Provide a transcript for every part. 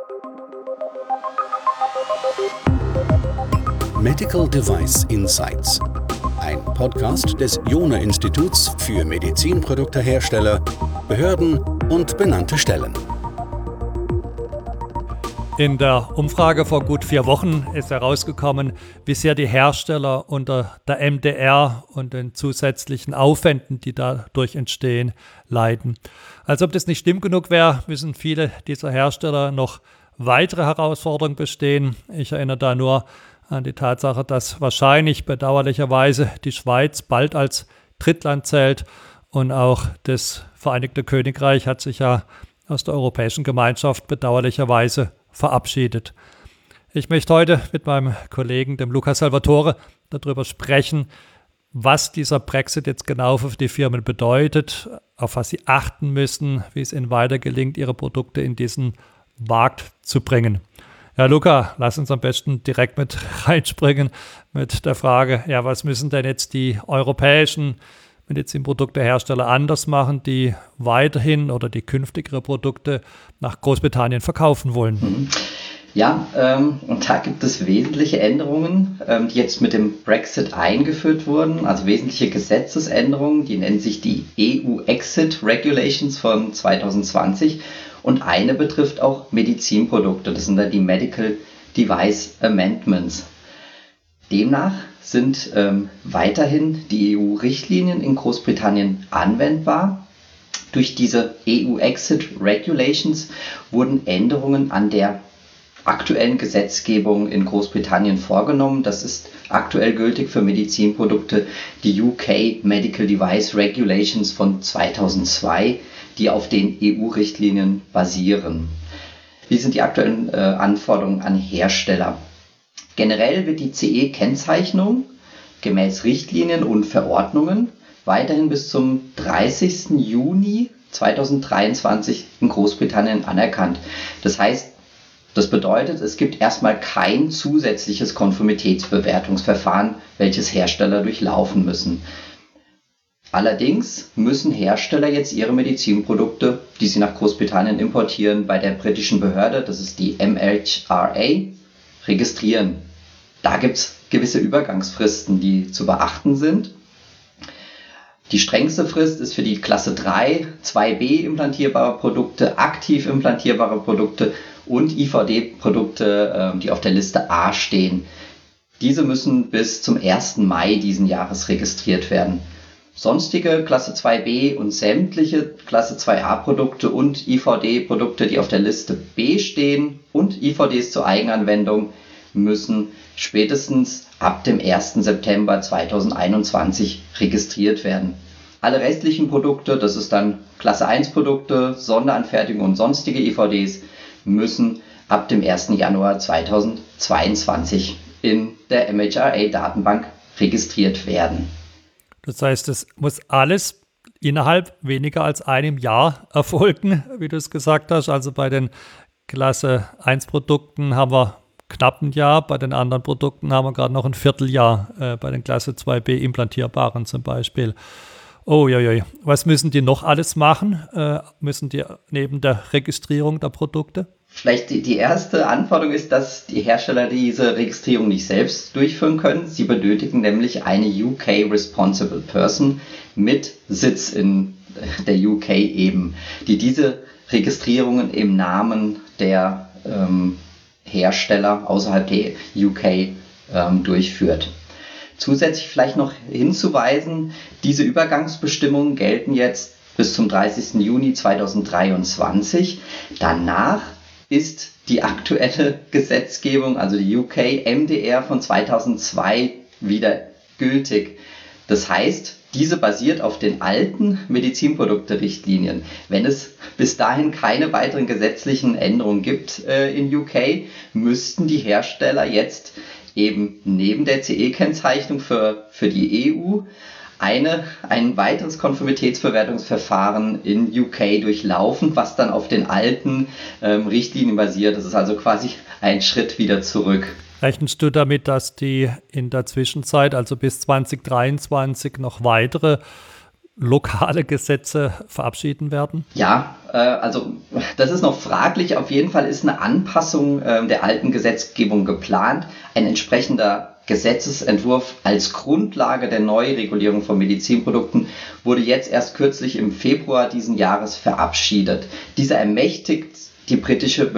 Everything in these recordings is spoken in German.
Medical Device Insights, ein Podcast des Jona-Instituts für Medizinproduktehersteller, Behörden und benannte Stellen. In der Umfrage vor gut 4 Wochen ist herausgekommen, wie sehr die Hersteller unter der MDR und den zusätzlichen Aufwänden, die dadurch entstehen, leiden. Als ob das nicht schlimm genug wäre, müssen viele dieser Hersteller noch weitere Herausforderungen bestehen. Ich erinnere da nur an die Tatsache, dass wahrscheinlich bedauerlicherweise die Schweiz bald als Drittland zählt und auch das Vereinigte Königreich hat sich ja aus der Europäischen Gemeinschaft bedauerlicherweise verabschiedet. Ich möchte heute mit meinem Kollegen, dem Luca Salvatore, darüber sprechen, was dieser Brexit jetzt genau für die Firmen bedeutet, auf was sie achten müssen, wie es ihnen weiter gelingt, ihre Produkte in diesen Markt zu bringen. Ja, Luca, lass uns am besten direkt mit reinspringen mit der Frage, ja, was müssen denn jetzt die europäischen Medizinproduktehersteller anders machen, die weiterhin oder die künftig ihre Produkte nach Großbritannien verkaufen wollen? Ja, und da gibt es wesentliche Änderungen, die jetzt mit dem Brexit eingeführt wurden, also wesentliche Gesetzesänderungen, die nennen sich die EU-Exit Regulations von 2020 und eine betrifft auch Medizinprodukte, das sind dann die Medical Device Amendments. Demnach sind weiterhin die EU-Richtlinien in Großbritannien anwendbar. Durch diese EU-Exit Regulations wurden Änderungen an der aktuellen Gesetzgebung in Großbritannien vorgenommen. Das ist aktuell gültig für Medizinprodukte, die UK Medical Device Regulations von 2002, die auf den EU-Richtlinien basieren. Wie sind die aktuellen Anforderungen an Hersteller? Generell wird die CE-Kennzeichnung gemäß Richtlinien und Verordnungen weiterhin bis zum 30. Juni 2023 in Großbritannien anerkannt. Das bedeutet, es gibt erstmal kein zusätzliches Konformitätsbewertungsverfahren, welches Hersteller durchlaufen müssen. Allerdings müssen Hersteller jetzt ihre Medizinprodukte, die sie nach Großbritannien importieren, bei der britischen Behörde, das ist die MHRA, registrieren. Da gibt es gewisse Übergangsfristen, die zu beachten sind. Die strengste Frist ist für die Klasse 3, 2b implantierbare Produkte, aktiv implantierbare Produkte und IVD-Produkte, die auf der Liste A stehen. Diese müssen bis zum 1. Mai diesen Jahres registriert werden. Sonstige Klasse 2b und sämtliche Klasse 2a-Produkte und IVD-Produkte, die auf der Liste B stehen und IVDs zur Eigenanwendung, müssen spätestens ab dem 1. September 2021 registriert werden. Alle restlichen Produkte, das ist dann Klasse 1 Produkte, Sonderanfertigung und sonstige IVDs, müssen ab dem 1. Januar 2022 in der MHRA-Datenbank registriert werden. Das heißt, es muss alles innerhalb weniger als einem Jahr erfolgen, wie du es gesagt hast. Also bei den Klasse 1 Produkten haben wir knapp ein Jahr, bei den anderen Produkten haben wir gerade noch ein Vierteljahr, bei den Klasse 2b implantierbaren zum Beispiel. Oh, ja. Was müssen die noch alles machen? Müssen die neben der Registrierung der Produkte? Vielleicht die erste Anforderung ist, dass die Hersteller diese Registrierung nicht selbst durchführen können. Sie benötigen nämlich eine UK Responsible Person mit Sitz in der UK eben, die diese Registrierungen im Namen der Hersteller außerhalb der UK durchführt. Zusätzlich vielleicht noch hinzuweisen, diese Übergangsbestimmungen gelten jetzt bis zum 30. Juni 2023. Danach ist die aktuelle Gesetzgebung, also die UK MDR von 2002, wieder gültig. Das heißt, diese basiert auf den alten Medizinprodukte-Richtlinien. Wenn es bis dahin keine weiteren gesetzlichen Änderungen gibt in UK, müssten die Hersteller jetzt eben neben der CE-Kennzeichnung für die EU ein weiteres Konformitätsbewertungsverfahren in UK durchlaufen, was dann auf den alten Richtlinien basiert. Das ist also quasi ein Schritt wieder zurück. Rechnest du damit, dass die in der Zwischenzeit, also bis 2023, noch weitere lokale Gesetze verabschieden werden? Ja, also das ist noch fraglich. Auf jeden Fall ist eine Anpassung der alten Gesetzgebung geplant. Ein entsprechender Gesetzesentwurf als Grundlage der Neuregulierung von Medizinprodukten wurde jetzt erst kürzlich im Februar diesen Jahres verabschiedet. Dieser ermächtigt die britische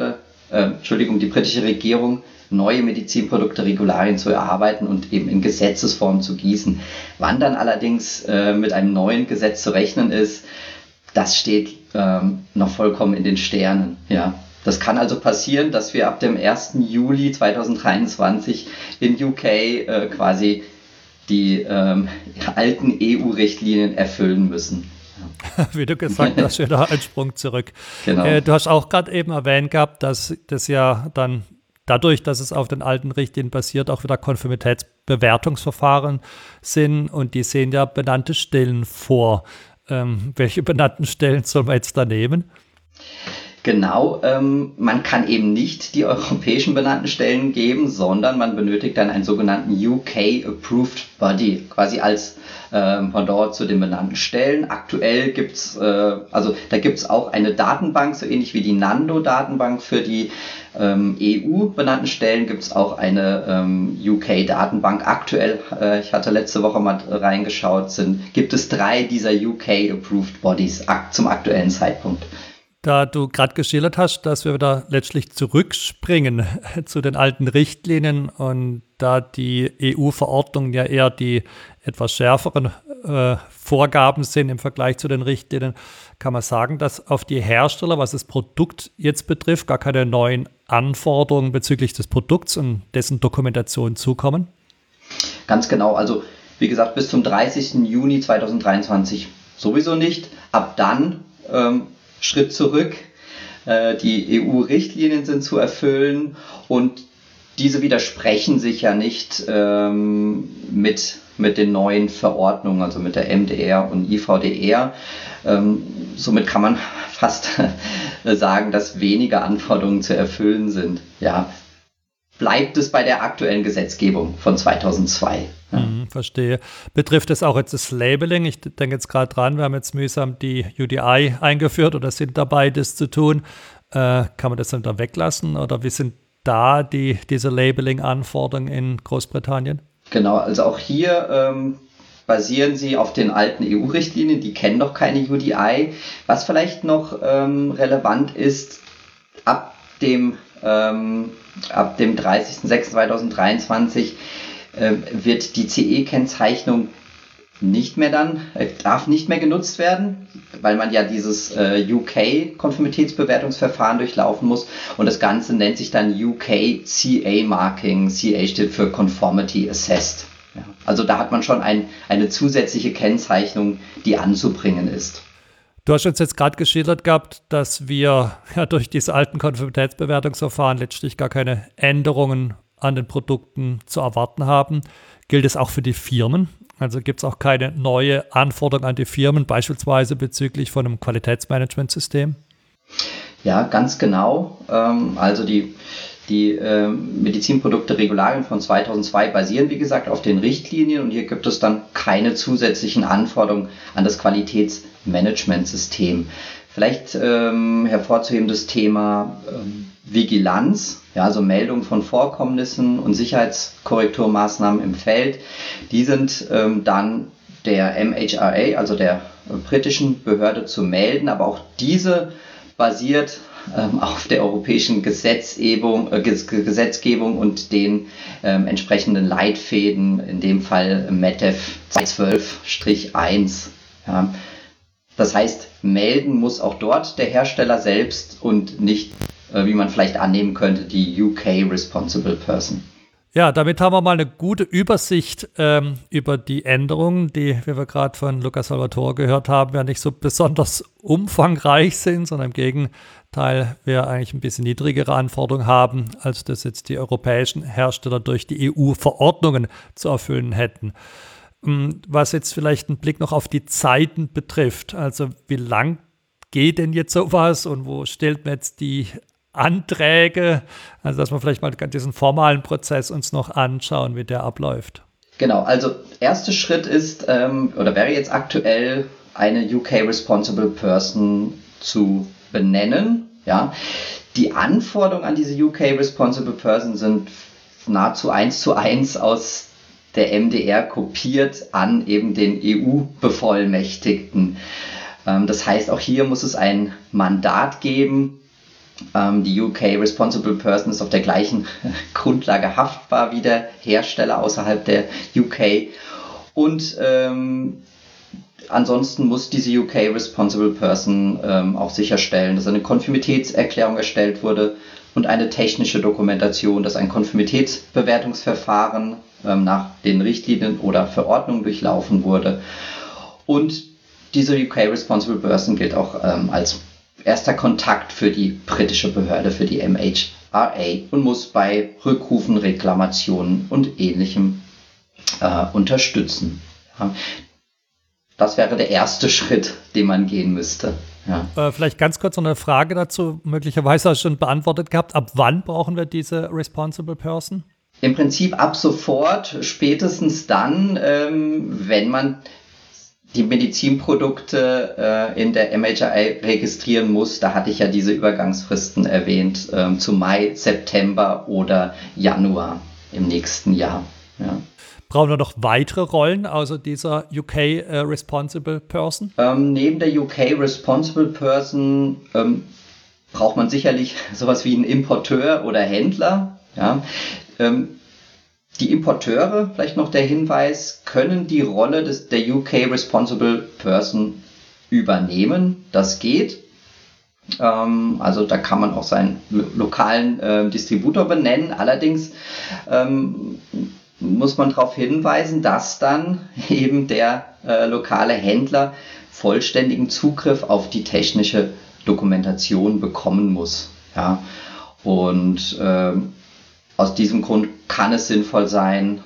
Regierung, neue Medizinprodukte-Regularien zu erarbeiten und eben in Gesetzesform zu gießen. Wann dann allerdings mit einem neuen Gesetz zu rechnen ist, das steht noch vollkommen in den Sternen. Ja. Das kann also passieren, dass wir ab dem 1. Juli 2023 in UK quasi die alten EU-Richtlinien erfüllen müssen. Wie du gesagt hast, wieder ein Sprung zurück. Genau. Du hast auch gerade eben erwähnt gehabt, dass das ja dann dadurch, dass es auf den alten Richtlinien basiert, auch wieder Konformitätsbewertungsverfahren sind und die sehen ja benannte Stellen vor. Welche benannten Stellen soll man jetzt da nehmen? Genau, man kann eben nicht die europäischen benannten Stellen geben, sondern man benötigt dann einen sogenannten UK-Approved Body, quasi als Pendant zu den benannten Stellen. Aktuell gibt's da gibt's auch eine Datenbank, so ähnlich wie die Nando-Datenbank für die EU-benannten Stellen, gibt es auch eine UK-Datenbank. Aktuell, ich hatte letzte Woche mal reingeschaut, gibt es 3 dieser UK-Approved Bodies zum aktuellen Zeitpunkt. Da du gerade geschildert hast, dass wir wieder letztlich zurückspringen zu den alten Richtlinien und da die EU-Verordnungen ja eher die etwas schärferen Vorgaben sind im Vergleich zu den Richtlinien, kann man sagen, dass auf die Hersteller, was das Produkt jetzt betrifft, gar keine neuen Anforderungen bezüglich des Produkts und dessen Dokumentation zukommen? Ganz genau. Also wie gesagt, bis zum 30. Juni 2023 sowieso nicht. Ab dann Schritt zurück. Die EU-Richtlinien sind zu erfüllen und diese widersprechen sich ja nicht mit den neuen Verordnungen, also mit der MDR und IVDR. Somit kann man fast sagen, dass weniger Anforderungen zu erfüllen sind. Ja, bleibt es bei der aktuellen Gesetzgebung von 2002. Ja. Verstehe. Betrifft es auch jetzt das Labeling? Ich denke jetzt gerade dran, wir haben jetzt mühsam die UDI eingeführt oder sind dabei, das zu tun. Kann man das dann da weglassen oder wie sind da diese Labeling-Anforderungen in Großbritannien? Genau, also auch hier basieren sie auf den alten EU-Richtlinien, die kennen noch keine UDI. Was vielleicht noch relevant ist, ab dem 30.06.2023 wird die CE-Kennzeichnung darf nicht mehr genutzt werden, weil man ja dieses UK-Konformitätsbewertungsverfahren durchlaufen muss und das Ganze nennt sich dann UK CA-Marking. CA steht für Conformity Assessed. Ja, also da hat man schon eine zusätzliche Kennzeichnung, die anzubringen ist. Du hast uns jetzt gerade geschildert gehabt, dass wir ja durch diese alten Konformitätsbewertungsverfahren letztlich gar keine Änderungen an den Produkten zu erwarten haben. Gilt es auch für die Firmen? Also gibt es auch keine neue Anforderung an die Firmen, beispielsweise bezüglich von einem Qualitätsmanagementsystem? Ja, ganz genau. Also die Medizinprodukte-Regularien von 2002 basieren, wie gesagt, auf den Richtlinien und hier gibt es dann keine zusätzlichen Anforderungen an das Qualitätsmanagementsystem. Vielleicht hervorzuheben das Thema Vigilanz, ja, also Meldung von Vorkommnissen und Sicherheitskorrekturmaßnahmen im Feld. Die sind dann der MHRA, also der britischen Behörde, zu melden, aber auch diese basiert auf der europäischen Gesetzgebung und den entsprechenden Leitfäden, in dem Fall METEF 12-1. Ja. Das heißt, melden muss auch dort der Hersteller selbst und nicht, wie man vielleicht annehmen könnte, die UK Responsible Person. Ja, damit haben wir mal eine gute Übersicht über die Änderungen, die, wie wir gerade von Luca Salvatore gehört haben, ja nicht so besonders umfangreich sind, sondern im Gegenteil wir eigentlich ein bisschen niedrigere Anforderungen haben, als das jetzt die europäischen Hersteller durch die EU-Verordnungen zu erfüllen hätten. Was jetzt vielleicht einen Blick noch auf die Zeiten betrifft, also wie lang geht denn jetzt sowas und wo stellt man jetzt die Anträge, also dass wir vielleicht mal diesen formalen Prozess uns noch anschauen, wie der abläuft. Genau, also erster Schritt ist, oder wäre jetzt aktuell, eine UK Responsible Person zu benennen. Ja. Die Anforderungen an diese UK Responsible Person sind nahezu 1:1 aus der MDR kopiert an eben den EU-Bevollmächtigten. Das heißt, auch hier muss es ein Mandat geben. Die UK Responsible Person ist auf der gleichen Grundlage haftbar wie der Hersteller außerhalb der UK. Und ansonsten muss diese UK Responsible Person auch sicherstellen, dass eine Konformitätserklärung erstellt wurde und eine technische Dokumentation, dass ein Konformitätsbewertungsverfahren nach den Richtlinien oder Verordnungen durchlaufen wurde. Und diese UK Responsible Person gilt auch als erster Kontakt für die britische Behörde, für die MHRA, und muss bei Rückrufen, Reklamationen und Ähnlichem unterstützen. Ja. Das wäre der erste Schritt, den man gehen müsste. Ja. Vielleicht ganz kurz noch eine Frage dazu, möglicherweise hast du schon beantwortet gehabt. Ab wann brauchen wir diese Responsible Person? Im Prinzip ab sofort, spätestens dann, wenn man die Medizinprodukte in der MHRA registrieren muss. Da hatte ich ja diese Übergangsfristen erwähnt, zu Mai, September oder Januar im nächsten Jahr. Ja. Brauchen wir noch weitere Rollen außer dieser UK Responsible Person? Neben der UK Responsible Person braucht man sicherlich sowas wie einen Importeur oder Händler. Ja. Die Importeure, vielleicht noch der Hinweis, können die Rolle der UK Responsible Person übernehmen. Das geht. Also da kann man auch seinen lokalen Distributor benennen. Allerdings muss man darauf hinweisen, dass dann eben der lokale Händler vollständigen Zugriff auf die technische Dokumentation bekommen muss. Ja. Und aus diesem Grund kann es sinnvoll sein,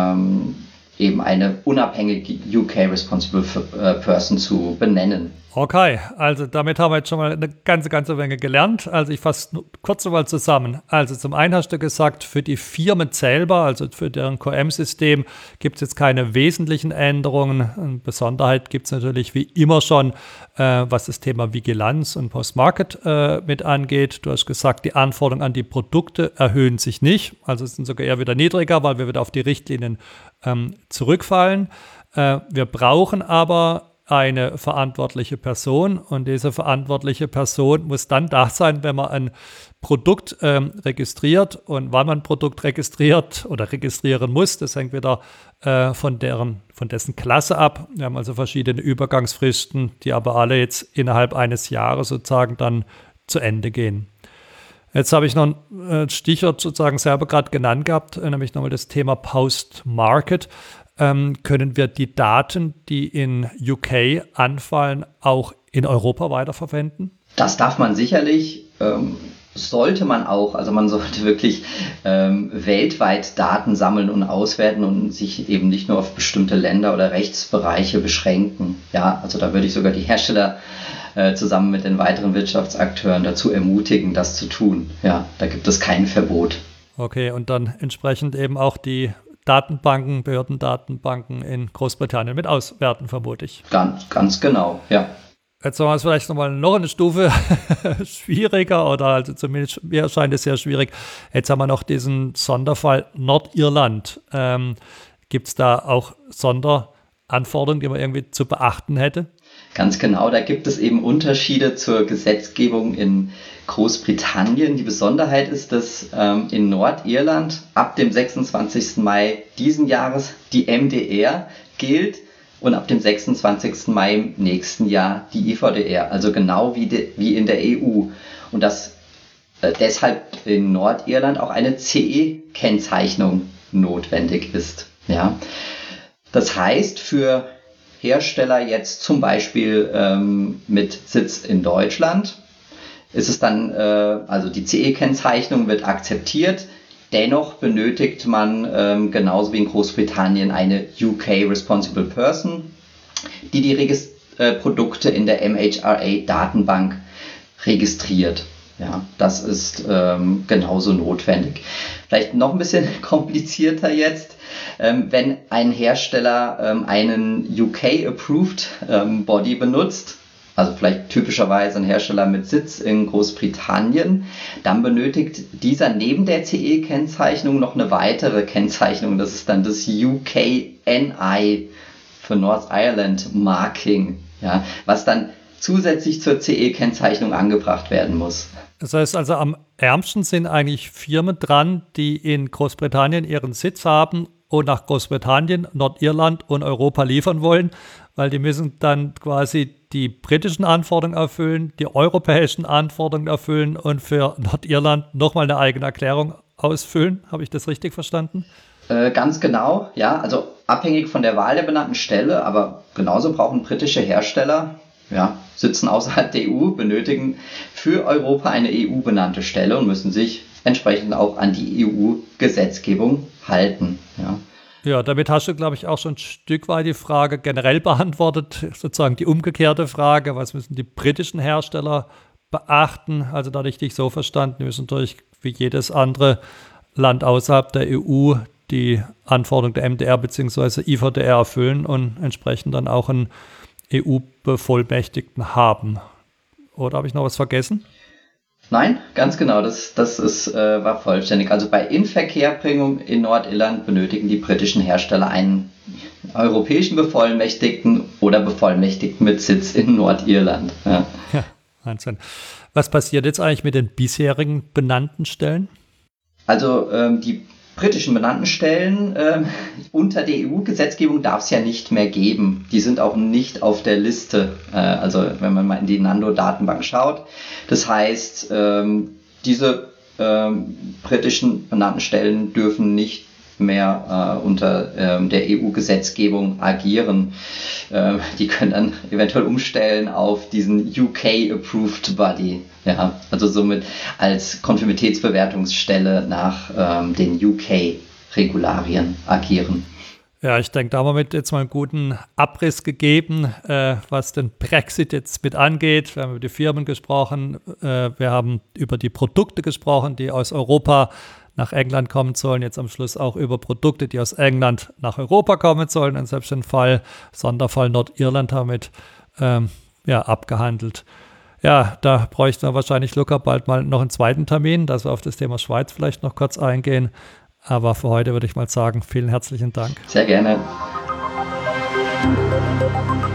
eben eine unabhängige UK Responsible Person zu benennen. Okay, also damit haben wir jetzt schon mal eine ganze Menge gelernt. Also ich fasse kurz mal zusammen. Also zum einen hast du gesagt, für die Firmen selber, also für deren QM-System, gibt es jetzt keine wesentlichen Änderungen. Eine Besonderheit gibt es natürlich wie immer schon, was das Thema Vigilanz und Post-Market mit angeht. Du hast gesagt, die Anforderungen an die Produkte erhöhen sich nicht. Also es sind sogar eher wieder niedriger, weil wir wieder auf die Richtlinien zurückfallen. Wir brauchen aber eine verantwortliche Person, und diese verantwortliche Person muss dann da sein, wenn man ein Produkt registriert, und wann man ein Produkt registriert oder registrieren muss, das hängt wieder von dessen Klasse ab. Wir haben also verschiedene Übergangsfristen, die aber alle jetzt innerhalb eines Jahres sozusagen dann zu Ende gehen. Jetzt habe ich noch ein Stichwort sozusagen selber gerade genannt gehabt, nämlich nochmal das Thema Post-Market. Können wir die Daten, die in UK anfallen, auch in Europa weiterverwenden? Das darf man sicherlich, sollte man auch. Also man sollte wirklich weltweit Daten sammeln und auswerten und sich eben nicht nur auf bestimmte Länder oder Rechtsbereiche beschränken. Ja, also da würde ich sogar die Hersteller zusammen mit den weiteren Wirtschaftsakteuren dazu ermutigen, das zu tun. Ja, da gibt es kein Verbot. Okay, und dann entsprechend eben auch die Datenbanken, Behördendatenbanken in Großbritannien mit auswerten, vermute ich. Ganz genau, ja. Jetzt haben wir es vielleicht noch eine Stufe schwieriger, oder also zumindest mir erscheint es sehr schwierig. Jetzt haben wir noch diesen Sonderfall Nordirland. Gibt es da auch Sonderanforderungen, die man irgendwie zu beachten hätte? Ganz genau, da gibt es eben Unterschiede zur Gesetzgebung in Großbritannien. Die Besonderheit ist, dass in Nordirland ab dem 26. Mai diesen Jahres die MDR gilt und ab dem 26. Mai im nächsten Jahr die IVDR, also genau wie in der EU. Und dass deshalb in Nordirland auch eine CE-Kennzeichnung notwendig ist. Ja. Das heißt, für Hersteller jetzt zum Beispiel mit Sitz in Deutschland ist es dann, also die CE-Kennzeichnung wird akzeptiert, dennoch benötigt man genauso wie in Großbritannien eine UK Responsible Person, die Produkte in der MHRA-Datenbank registriert. Ja, das ist genauso notwendig. Vielleicht noch ein bisschen komplizierter jetzt. Wenn ein Hersteller einen UK-approved Body benutzt, also vielleicht typischerweise ein Hersteller mit Sitz in Großbritannien, dann benötigt dieser neben der CE-Kennzeichnung noch eine weitere Kennzeichnung. Das ist dann das UKNI für North Ireland Marking, ja, was dann zusätzlich zur CE-Kennzeichnung angebracht werden muss. Das heißt also, am ärmsten sind eigentlich Firmen dran, die in Großbritannien ihren Sitz haben und nach Großbritannien, Nordirland und Europa liefern wollen, weil die müssen dann quasi die britischen Anforderungen erfüllen, die europäischen Anforderungen erfüllen und für Nordirland nochmal eine eigene Erklärung ausfüllen. Habe ich das richtig verstanden? Ganz genau, ja, also abhängig von der Wahl der benannten Stelle, aber genauso brauchen britische Hersteller, sitzen außerhalb der EU, benötigen für Europa eine EU-benannte Stelle und müssen sich entsprechend auch an die EU-Gesetzgebung halten. Ja, damit hast du, glaube ich, auch schon ein Stück weit die Frage generell beantwortet, sozusagen die umgekehrte Frage, was müssen die britischen Hersteller beachten? Also da hatte ich dich so verstanden, die müssen natürlich wie jedes andere Land außerhalb der EU die Anforderungen der MDR bzw. IVDR erfüllen und entsprechend dann auch einen EU-Bevollmächtigten haben. Oder habe ich noch was vergessen? Nein, ganz genau, das war vollständig. Also bei Inverkehrbringung in Nordirland benötigen die britischen Hersteller einen europäischen Bevollmächtigten oder Bevollmächtigten mit Sitz in Nordirland. Ja, Wahnsinn. Was passiert jetzt eigentlich mit den bisherigen benannten Stellen? Also die britischen benannten Stellen unter der EU-Gesetzgebung darf es ja nicht mehr geben. Die sind auch nicht auf der Liste, also wenn man mal in die Nando-Datenbank schaut. Das heißt, diese britischen benannten Stellen dürfen nicht mehr unter der EU-Gesetzgebung agieren. Die können dann eventuell umstellen auf diesen UK-Approved Body. Ja, also somit als Konformitätsbewertungsstelle nach den UK-Regularien agieren. Ja, ich denke, da haben wir mit jetzt mal einen guten Abriss gegeben, was den Brexit jetzt mit angeht. Wir haben über die Firmen gesprochen, wir haben über die Produkte gesprochen, die aus Europa nach England kommen sollen, jetzt am Schluss auch über Produkte, die aus England nach Europa kommen sollen. Und selbst den Sonderfall Nordirland damit abgehandelt. Ja, da bräuchten wir wahrscheinlich, Luca, bald mal noch einen zweiten Termin, dass wir auf das Thema Schweiz vielleicht noch kurz eingehen. Aber für heute würde ich mal sagen, vielen herzlichen Dank. Sehr gerne.